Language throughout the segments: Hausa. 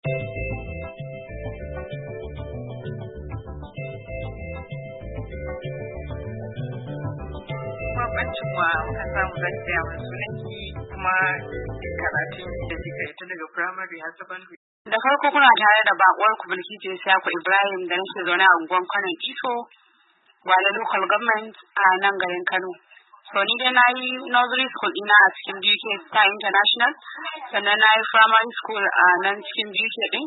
Bambancin wa muka samu gaskiya wa sunanki kuma karatun da kika yi tun daga primary har secondary. Da farko kuna tare da bakuwar ku Bilkisu Isiyaku Ibrahim da nake zaune a unguwar Kano Ifo, Gwale local government a nan garin Kano. So ni dai na yi nursery school ina a cikin BUK Star International, sannan na yi primary school a nan cikin BUK din,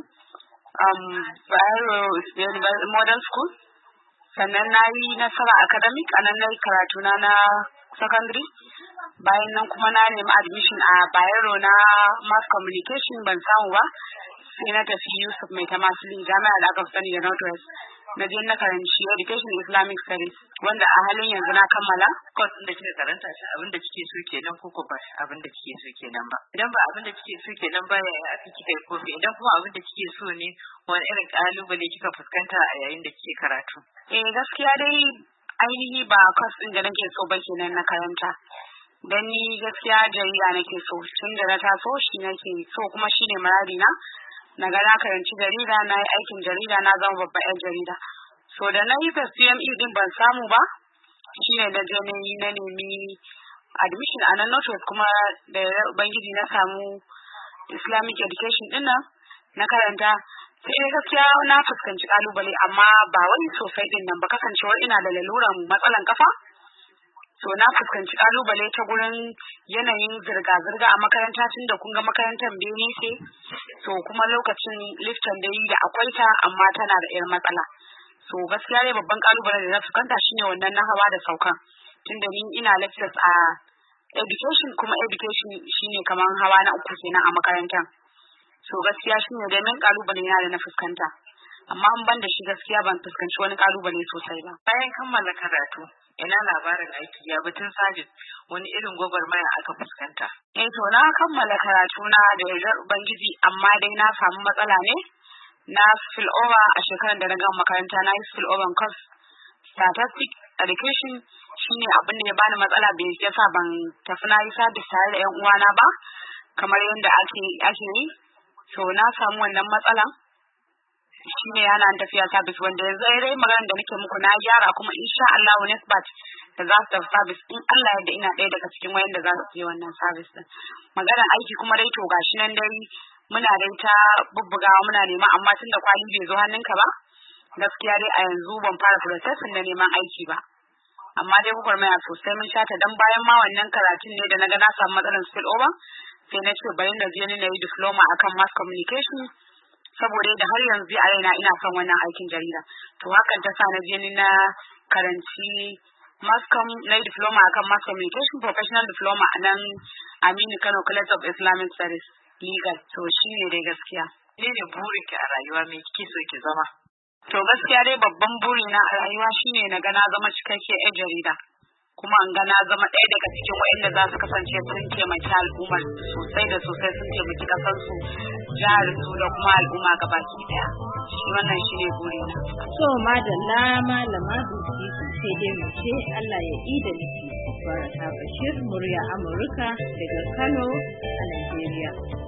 Bayero Model School, sannan na yi Nasara Academic a nan na yi karatuna na secondary. Bayan nan kuma na nemi admission a Bayero na Mass Communication ban samu ba, sai na tafi Yusuf Mai Tamasili jami'a da aka sani da Northwest. Na je na karanci Education Islamic Studies wanda a halin yanzu na kammala. Course da kike karanta shi abinda kike so kenan ko ba abinda kike so kenan ba. Idan ba abinda kike so kenan ba yaya aka kika yi kofi, idan kuma abinda kike so ne wani irin kalubale kika fuskanta a yayin da kike karatu. Gaskiya dai ainihi ba course din da nake so ba kenan na karanta. Dan ni gaskiya jarida nake so, tun da na taso shi nake so kuma shine muradi na ga na karanci jarida, na yi aikin jarida, na zama babban 'yan jarida. So da na yi CME din ban samu ba, shine da je na nemi admission a nan Northwest kuma da Ubangiji na samu Islamic Education din nan na karanta. Sai gaskiya na fuskanci kalubale amma ba wani sosai din nan ba, kasancewar ina da laluran matsalan kafa. So na fuskanci kalubale ta gurin yanayin zirga-zirga a makaranta tun da kun ga makarantar bene ce. So kuma lokacin liftan da yi da akwai ta amma tana da irin matsala. So gaskiya dai babban kalubale da na fuskanta shine wannan na hawa da saukan. Tunda ni ina lectures a education kuma education shine kaman hawa na uku kenan a makarantar. So gaskiya shine dai min kalubale na da na fuskanta. Amma an ban da shi gaskiya ban fuskanci wani kalubale sosai ba. Bayan kammala karatu, ina labarin aiki ya batun service wani irin gwagwarmaya aka fuskanta? To na kammala karatu na da yardar Ubangiji amma dai na samu matsala ne. Na spill over a shekarar da na gama makaranta, na yi spill over course statistic education shine abin da ya bani matsala bai yasa ban tafi na yi service tare da 'yan uwana ba kamar yadda ake yi. So na samu wannan matsala. Shine yana tafiya service wanda yanzu dai maganar da nake muku na gyara kuma insha Allah next batch da za su tafi service in Allah yadda ina ɗaya daga cikin wayanda za su je wannan service din. Maganar aiki kuma dai to gashi nan dai muna dai ta bubbugawa muna nema amma tunda kwali bai zo hannunka ba gaskiya dai a yanzu ban fara processing na neman aiki ba. Amma dai gwagwarmaya sosai mun shata dan bayan ma wannan karatun ne da naga na samu matsalar spill over sai na ce bari na je ni na yi diploma akan mass communication saboda da har yanzu a raina ina son wannan aikin jarida. To hakan ta sa na je ni na karanci na yi diploma akan mass communication professional diploma a nan Aminu Kano College of Islamic Studies legal. To shine dai gaskiya. Ne burinki a rayuwa me kike so ki zama? To gaskiya dai babban burina a rayuwa shine na ga na zama cikakke 'yan jarida. Kuma an ga na zama ɗaya daga cikin waɗanda za su kasance sun taimaki al'ummar sosai da sosai, sun taimaki ƙasarsu, jihar su da kuma al'umma gabaki ɗaya. Wannan shine burina. So madalla malama Bilkisu sai dai mu ce Allah ya yi da miki. Baraka Bashir, murya Amurka daga Kano a Najeriya.